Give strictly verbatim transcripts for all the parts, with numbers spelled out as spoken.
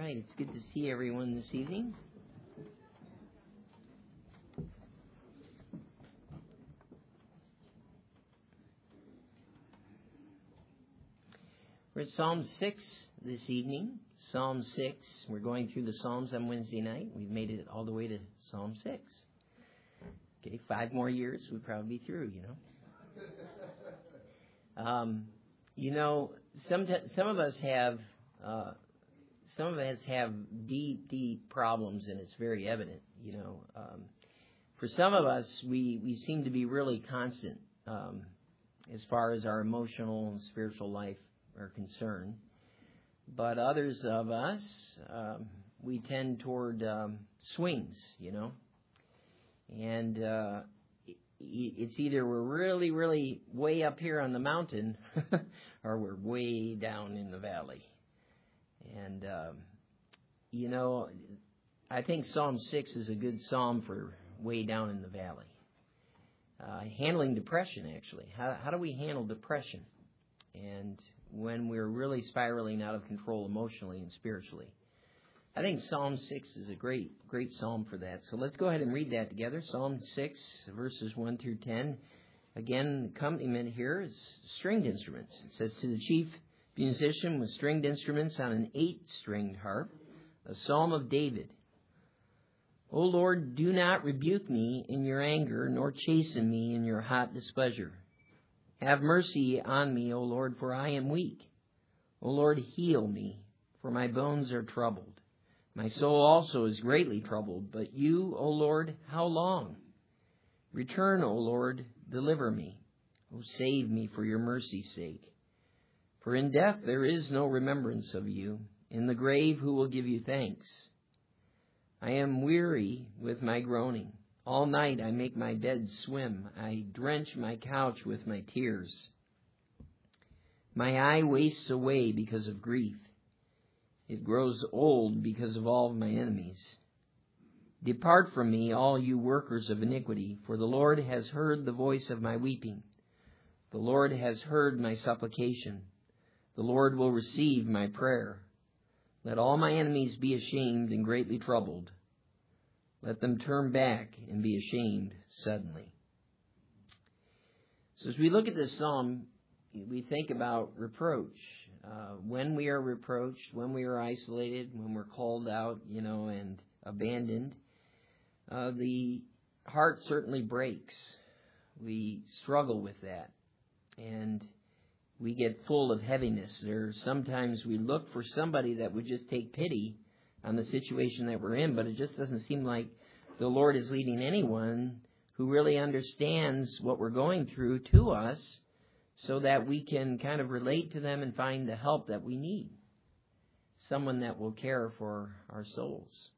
right, it's good to see everyone this evening. We're at Psalm six this evening. Psalm six. We're going through the Psalms on Wednesday night. We've made it all the way to Psalm six. Okay, five more years, we'd probably be through, you know. Um, you know, some, t- some of us have... Uh, Some of us have deep, deep problems, and it's very evident, you know. Um, for some of us, we, we seem to be really constant um, as far as our emotional and spiritual life are concerned. But others of us, um, we tend toward um, swings, you know. And uh, it's either we're really, really way up here on the mountain or we're way down in the valley. And, um, you know, I think Psalm six is a good psalm for way down in the valley. Uh, handling depression, actually. How, how do we handle depression? And when we're really spiraling out of control emotionally and spiritually. I think Psalm six is a great, great psalm for that. So let's go ahead and read that together. Psalm six, verses one through ten. Again, the accompaniment here is stringed instruments. It says, to the chief musician with stringed instruments on an eight-stringed harp, a psalm of David. O Lord, do not rebuke me in your anger, nor chasten me in your hot displeasure. Have mercy on me, O Lord, for I am weak. O Lord, heal me, for my bones are troubled. My soul also is greatly troubled, but you, O Lord, how long? Return, O Lord, deliver me. O save me for your mercy's sake. For in death there is no remembrance of you. In the grave who will give you thanks? I am weary with my groaning. All night I make my bed swim. I drench my couch with my tears. My eye wastes away because of grief. It grows old because of all of my enemies. Depart from me, all you workers of iniquity, for the Lord has heard the voice of my weeping. The Lord has heard my supplication. The Lord will receive my prayer. Let all my enemies be ashamed and greatly troubled. Let them turn back and be ashamed suddenly. So as we look at this psalm, we think about reproach. Uh, when we are reproached, when we are isolated, when we're called out, you know, and abandoned, uh, the heart certainly breaks. We struggle with that. And we get full of heaviness. There sometimes we look for somebody that would just take pity on the situation that we're in, but it just doesn't seem like the Lord is leading anyone who really understands what we're going through to us so that we can kind of relate to them and find the help that we need. Someone that will care for our souls.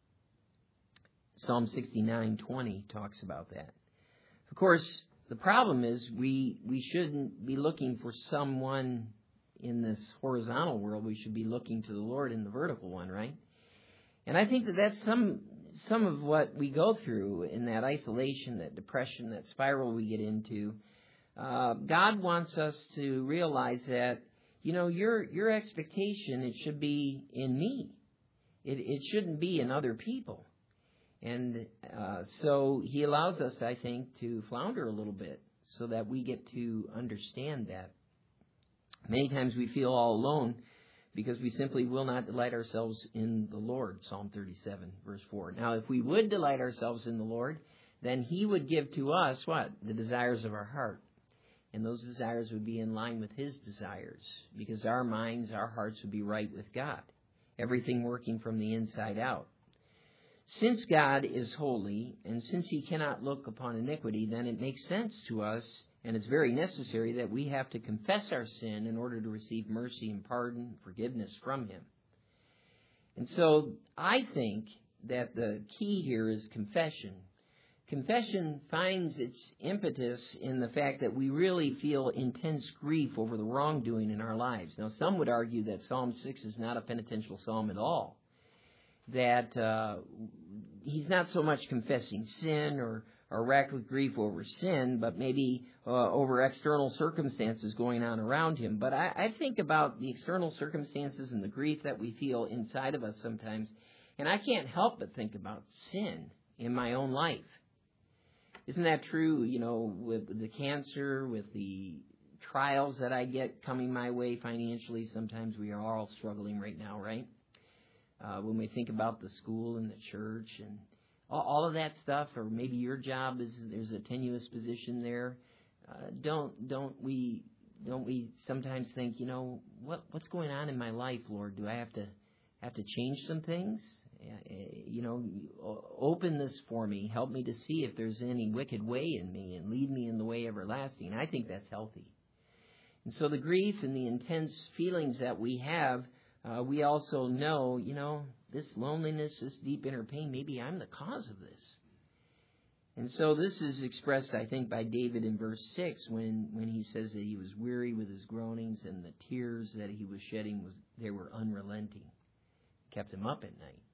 Psalm sixty-nine twenty talks about that. Of course, the problem is we we shouldn't be looking for someone in this horizontal world. We should be looking to the Lord in the vertical one, right? And I think that that's some some of what we go through in that isolation, that depression, that spiral we get into. Uh, God wants us to realize that, you know, your your expectation, it should be in me. It it shouldn't be in other people. And uh, so he allows us, I think, to flounder a little bit so that we get to understand that. Many times we feel all alone because we simply will not delight ourselves in the Lord, Psalm thirty-seven, verse four. Now, if we would delight ourselves in the Lord, then he would give to us, what? The desires of our heart. And those desires would be in line with his desires because our minds, our hearts would be right with God. Everything working from the inside out. Since God is holy, and since he cannot look upon iniquity, then it makes sense to us, and it's very necessary that we have to confess our sin in order to receive mercy and pardon and forgiveness from him. And so I think that the key here is confession. Confession finds its impetus in the fact that we really feel intense grief over the wrongdoing in our lives. Now, some would argue that Psalm six is not a penitential psalm at all. That uh, he's not so much confessing sin or, are racked with grief over sin, but maybe uh, over external circumstances going on around him. But I, I think about the external circumstances and the grief that we feel inside of us sometimes, and I can't help but think about sin in my own life. Isn't that true, you know, with the cancer, with the trials that I get coming my way financially? Sometimes we are all struggling right now, right? Uh, when we think about the school and the church and all, all of that stuff, or maybe your job is there's a tenuous position there. Uh, don't don't we don't we sometimes think, you know, what what's going on in my life, Lord? Do I have to have to change some things? Uh, you know, open this for me. Help me to see if there's any wicked way in me, and lead me in the way everlasting. I think that's healthy. And so the grief and the intense feelings that we have, uh, we also know, you know, this loneliness, this deep inner pain, maybe I'm the cause of this. And so this is expressed, I think, by David in verse six when, when he says that he was weary with his groanings, and the tears that he was shedding, was they were unrelenting, kept him up at night.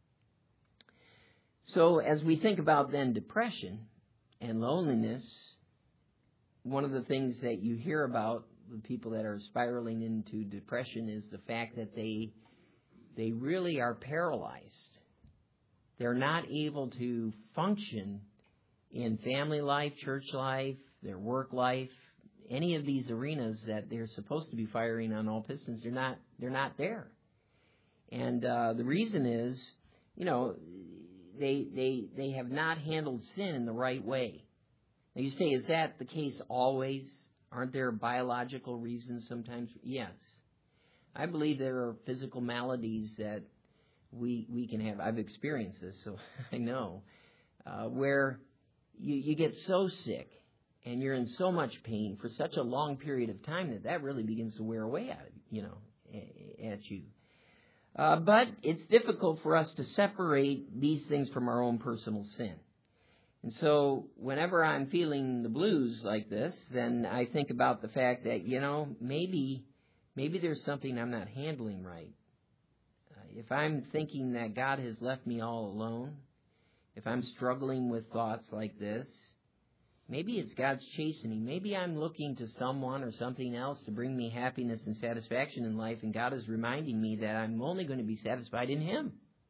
So as we think about then depression and loneliness, one of the things that you hear about the people that are spiraling into depression is the fact that they they really are paralyzed. They're not able to function in family life, church life, their work life, any of these arenas that they're supposed to be firing on all pistons. They're not. They're not there, and uh, the reason is, you know, they they they have not handled sin in the right way. Now you say, is that the case always? Aren't there biological reasons sometimes? Yes. I believe there are physical maladies that we we can have. I've experienced this, so I know, uh, where you, you get so sick and you're in so much pain for such a long period of time that that really begins to wear away at you know at you. Uh, but it's difficult for us to separate these things from our own personal sin. And so whenever I'm feeling the blues like this, then I think about the fact that, you know, maybe maybe there's something I'm not handling right. Uh, if I'm thinking that God has left me all alone, if I'm struggling with thoughts like this, maybe it's God's chastening. Maybe I'm looking to someone or something else to bring me happiness and satisfaction in life, and God is reminding me that I'm only going to be satisfied in Him.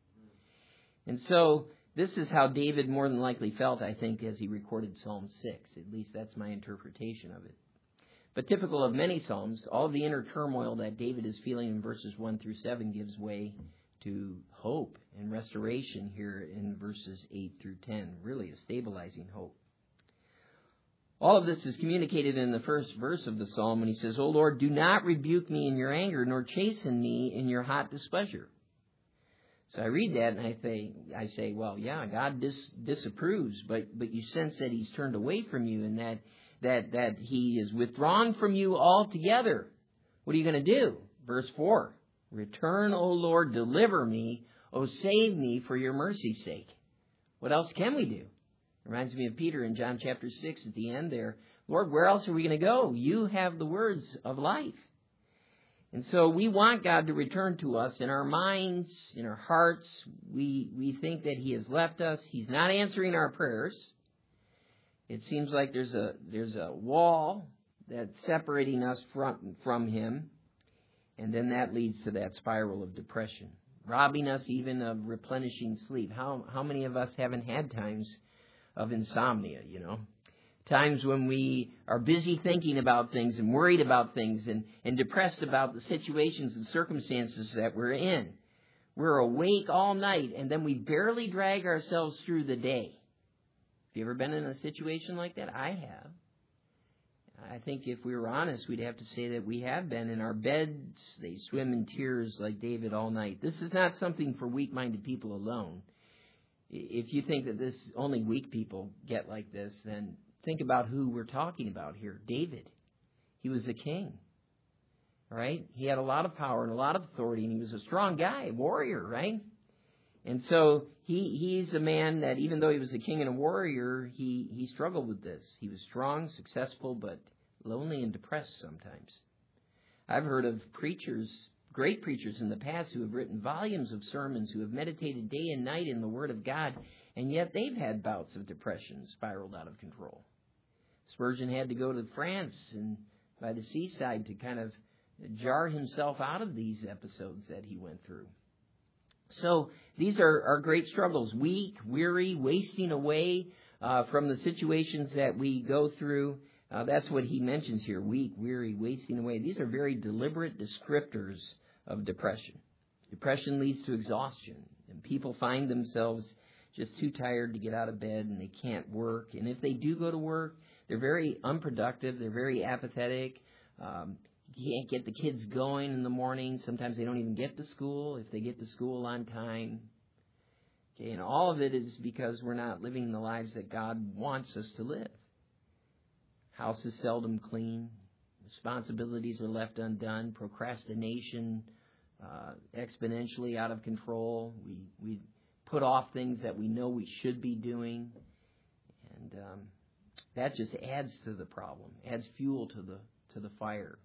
And so this is how David more than likely felt, I think, as he recorded Psalm six. At least that's my interpretation of it. But typical of many Psalms, all of the inner turmoil that David is feeling in verses one through seven gives way to hope and restoration here in verses eight through ten. Really a stabilizing hope. All of this is communicated in the first verse of the Psalm when he says, O Lord, do not rebuke me in your anger, nor chasten me in your hot displeasure. So I read that and I say, I say, well, yeah, God dis- disapproves, but but you sense that He's turned away from you, and that that that He is withdrawn from you altogether. What are you going to do? Verse four, return, O Lord, deliver me, O save me for your mercy's sake. What else can we do? Reminds me of Peter in John chapter six at the end there. Lord, where else are we going to go? You have the words of life. And so we want God to return to us in our minds, in our hearts. We we think that He has left us. He's not answering our prayers. It seems like there's a there's a wall that's separating us from, from Him. And then that leads to that spiral of depression, robbing us even of replenishing sleep. How how many of us haven't had times of insomnia, you know? Times when we are busy thinking about things and worried about things and, and depressed about the situations and circumstances that we're in. We're awake all night, and then we barely drag ourselves through the day. Have you ever been in a situation like that? I have. I think if we were honest, we'd have to say that we have been. In our beds, they swim in tears like David all night. This is not something for weak-minded people alone. If you think that this only weak people get like this, then think about who we're talking about here. David. He was a king. Right? He had a lot of power and a lot of authority, and he was a strong guy, a warrior, right? And so he he's a man that even though he was a king and a warrior, he, he struggled with this. He was strong, successful, but lonely and depressed sometimes. I've heard of preachers great preachers in the past who have written volumes of sermons, who have meditated day and night in the Word of God, and yet they've had bouts of depression, spiraled out of control. Spurgeon had to go to France and by the seaside to kind of jar himself out of these episodes that he went through. So these are, are great struggles, weak, weary, wasting away uh, from the situations that we go through. Uh, that's what he mentions here, weak, weary, wasting away. These are very deliberate descriptors of depression. Depression leads to exhaustion, and people find themselves just too tired to get out of bed, and they can't work. And if they do go to work, they're very unproductive, they're very apathetic. Um, you can't get the kids going in the morning. Sometimes they don't even get to school if they get to school on time. Okay, and all of it is because we're not living the lives that God wants us to live. House is seldom clean. Responsibilities are left undone. Procrastination uh, exponentially out of control. We we put off things that we know we should be doing, and um, that just adds to the problem. Adds fuel to the to the fire.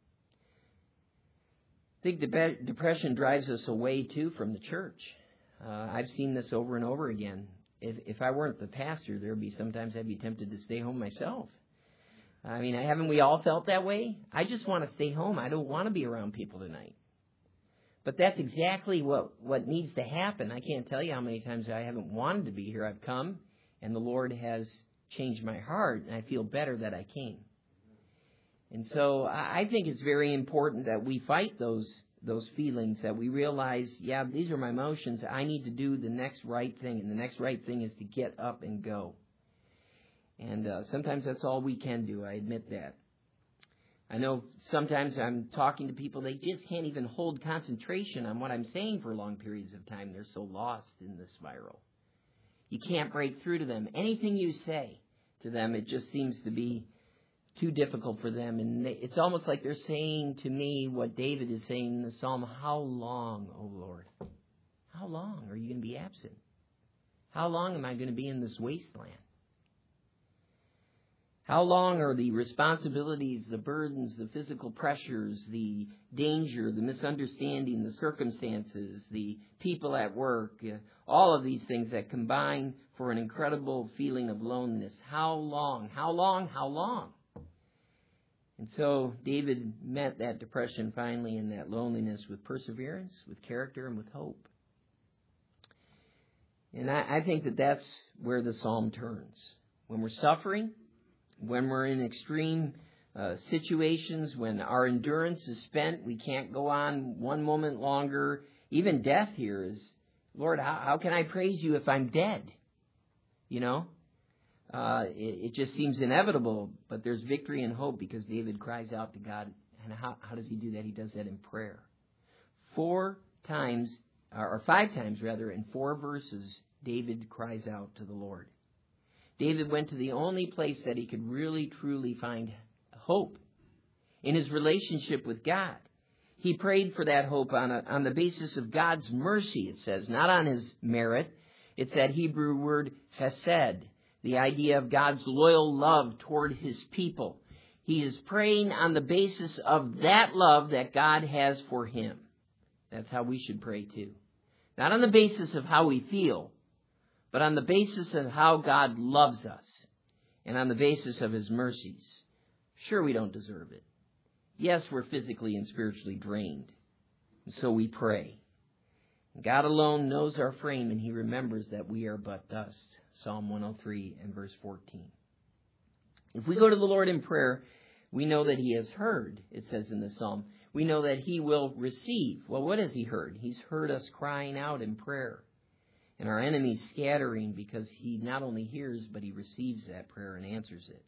I think de- depression drives us away too from the church. Uh, I've seen this over and over again. If if I weren't the pastor, there would be sometimes I'd be tempted to stay home myself. I mean, haven't we all felt that way? I just want to stay home. I don't want to be around people tonight. But that's exactly what, what needs to happen. I can't tell you how many times I haven't wanted to be here. I've come, and the Lord has changed my heart, and I feel better that I came. And so I think it's very important that we fight those those feelings, that we realize, yeah, these are my emotions. I need to do the next right thing, and the next right thing is to get up and go. And uh, sometimes that's all we can do. I admit that. I know sometimes I'm talking to people, they just can't even hold concentration on what I'm saying for long periods of time. They're so lost in this spiral. You can't break through to them. Anything you say to them, it just seems to be too difficult for them. And they, it's almost like they're saying to me what David is saying in the Psalm, how long, O Lord? How long are you going to be absent? How long am I going to be in this wasteland? How long are the responsibilities, the burdens, the physical pressures, the danger, the misunderstanding, the circumstances, the people at work, uh, all of these things that combine for an incredible feeling of loneliness? How long? How long? How long? And so David met that depression finally and that loneliness with perseverance, with character, and with hope. And I, I think that that's where the psalm turns. When we're suffering, when we're in extreme uh, situations, when our endurance is spent, we can't go on one moment longer. Even death here is, Lord, how, how can I praise you if I'm dead? You know, uh, it, it just seems inevitable, but there's victory and hope because David cries out to God. And how, how does he do that? He does that in prayer. Four times, or five times rather, in four verses, David cries out to the Lord. David went to the only place that he could really, truly find hope in his relationship with God. He prayed for that hope on, a, on the basis of God's mercy, it says, not on his merit. It's that Hebrew word chesed, the idea of God's loyal love toward his people. He is praying on the basis of that love that God has for him. That's how we should pray too. Not on the basis of how we feel, but on the basis of how God loves us and on the basis of his mercies. Sure, we don't deserve it. Yes, we're physically and spiritually drained. And so we pray. God alone knows our frame, and he remembers that we are but dust. Psalm one oh three and verse fourteen. If we go to the Lord in prayer, we know that he has heard, it says in the psalm. We know that he will receive. Well, what has he heard? He's heard us crying out in prayer. And our enemies scattering because he not only hears, but he receives that prayer and answers it.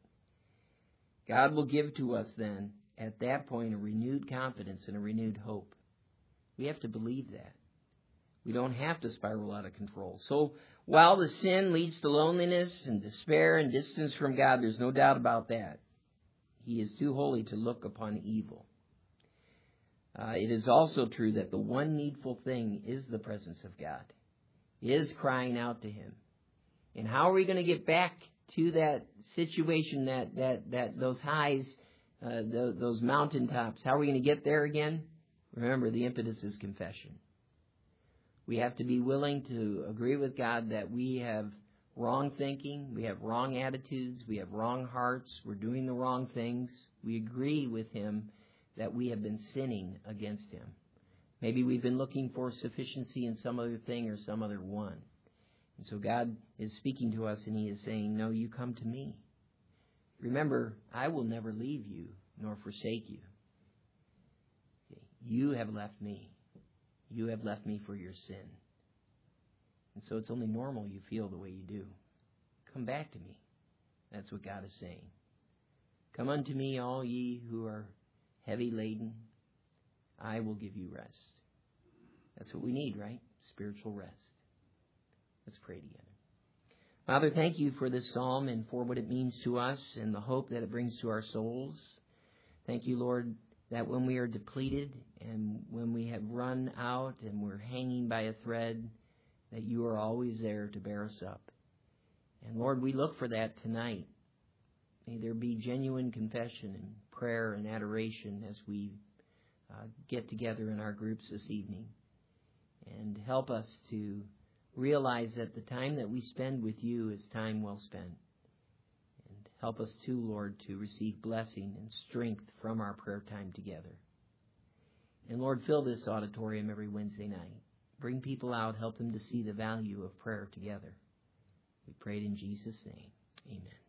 God will give to us then, at that point, a renewed confidence and a renewed hope. We have to believe that. We don't have to spiral out of control. So while the sin leads to loneliness and despair and distance from God, there's no doubt about that. He is too holy to look upon evil. Uh, it is also true that the one needful thing is the presence of God. Is crying out to him. And how are we going to get back to that situation, that that that those highs, uh, the, those mountaintops? How are we going to get there again? Remember, the impetus is confession. We have to be willing to agree with God that we have wrong thinking, we have wrong attitudes, we have wrong hearts, we're doing the wrong things. We agree with Him that we have been sinning against Him. Maybe we've been looking for sufficiency in some other thing or some other one. And so God is speaking to us and He is saying, no, you come to me. Remember, I will never leave you nor forsake you. You have left me. You have left me for your sin. And so it's only normal you feel the way you do. Come back to me. That's what God is saying. Come unto me, all ye who are heavy laden. I will give you rest. That's what we need, right? Spiritual rest. Let's pray together. Father, thank you for this psalm and for what it means to us and the hope that it brings to our souls. Thank you, Lord, that when we are depleted and when we have run out and we're hanging by a thread, that you are always there to bear us up. And Lord, we look for that tonight. May there be genuine confession and prayer and adoration as we uh, get together in our groups this evening. And help us to realize that the time that we spend with you is time well spent. And help us too, Lord, to receive blessing and strength from our prayer time together. And Lord, fill this auditorium every Wednesday night. Bring people out, help them to see the value of prayer together. We pray it in Jesus' name. Amen.